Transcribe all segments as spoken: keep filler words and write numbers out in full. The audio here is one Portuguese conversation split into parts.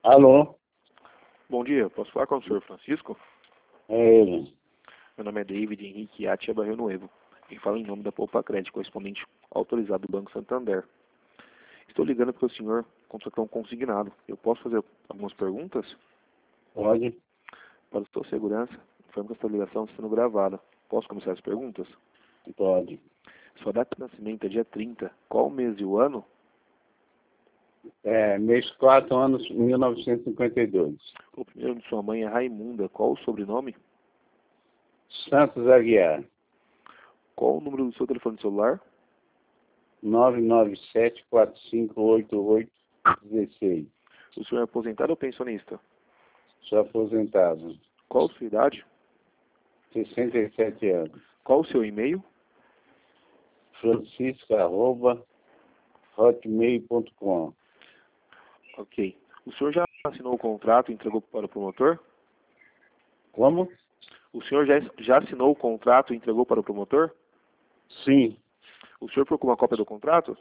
Alô? Bom dia, posso falar com o senhor Francisco? É ele. Meu nome é David Henrique Atiaba Renoevo e falo em nome da Poupa Crédito, correspondente autorizado do Banco Santander. Estou ligando porque o senhor contratou um consignado. Eu posso fazer algumas perguntas? Pode? Para a sua segurança, informo que esta ligação está sendo gravada. Posso começar as perguntas? Pode. Sua data de nascimento é dia trinta. Qual o mês e o ano? É, mês quatro, anos mil novecentos e cinquenta e dois. O primeiro nome de sua mãe é Raimunda. Qual o sobrenome? Santos Aguiar. Qual o número do seu telefone celular? nove nove sete quatro cinco oito oito um seis. O senhor é aposentado ou pensionista? Sou aposentado. Qual a sua idade? sessenta e sete anos. Qual o seu e-mail? Francisco arroba hotmail ponto com. Ok. O senhor já assinou o contrato e entregou para o promotor? Como? O senhor já, já assinou o contrato e entregou para o promotor? Sim. O senhor ficou com uma cópia do contrato?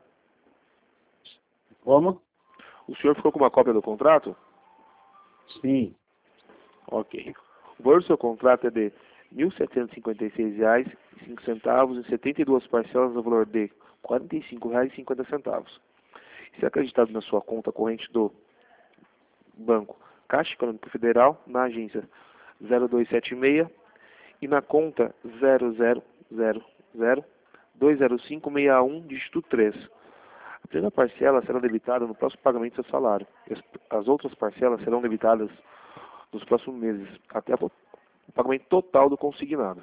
Como? O senhor ficou com uma cópia do contrato? Sim. Ok. O valor do seu contrato é de mil setecentos e cinquenta e seis reais e cinco centavos em setenta e duas parcelas no valor de quarenta e cinco reais e cinquenta centavos. Isso é acreditado na sua conta corrente do Banco Caixa Econômica Federal, na agência zero dois sete seis e na conta zero zero zero zero dois zero cinco seis um, dígito três. A primeira parcela será debitada no próximo pagamento do seu salário. As, as outras parcelas serão debitadas nos próximos meses, até o pagamento total do consignado.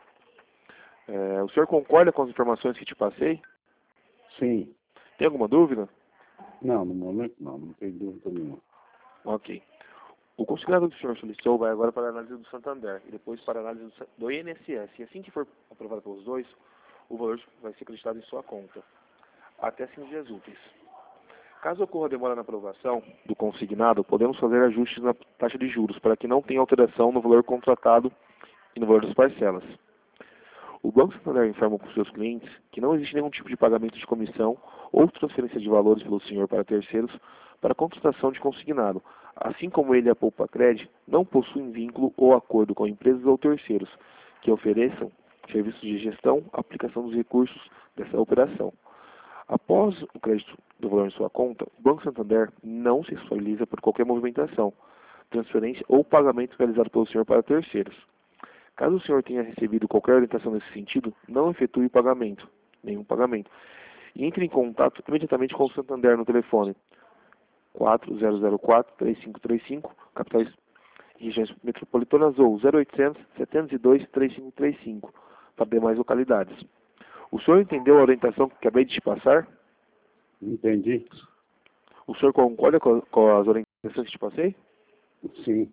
É, o senhor concorda com as informações que te passei? Sim. Tem alguma dúvida? Não, no momento não. Não tem dúvida nenhuma. Ok. O consignado que o senhor solicitou vai agora para a análise do Santander e depois para a análise do, do I N S S. E assim que for aprovado pelos dois, o valor vai ser acreditado em sua conta, até cinco dias úteis. Caso ocorra demora na aprovação do consignado, podemos fazer ajustes na taxa de juros para que não tenha alteração no valor contratado e no valor das parcelas. O Banco Santander informa com seus clientes que não existe nenhum tipo de pagamento de comissão ou transferência de valores pelo senhor para terceiros para a contratação de consignado, assim como ele e a Poupa Cred não possuem vínculo ou acordo com empresas ou terceiros que ofereçam serviços de gestão, aplicação dos recursos dessa operação. Após o crédito do valor em sua conta, o Banco Santander não se responsabiliza por qualquer movimentação, transferência ou pagamento realizado pelo senhor para terceiros. Caso o senhor tenha recebido qualquer orientação nesse sentido, não efetue o pagamento, nenhum pagamento, e entre em contato imediatamente com o Santander no telefone quatro zero zero quatro, três cinco três cinco, capitais regiões metropolitanas ou zero oitocentos, setecentos e dois, trinta e cinco trinta e cinco, para demais localidades. O senhor entendeu a orientação que acabei de te passar? Entendi? O senhor concorda com, com as orientações que te passei? Sim.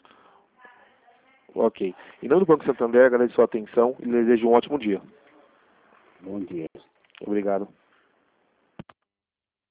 Ok. Em nome do Banco Santander, agradeço a sua atenção e lhe desejo um ótimo dia. Bom dia. Obrigado.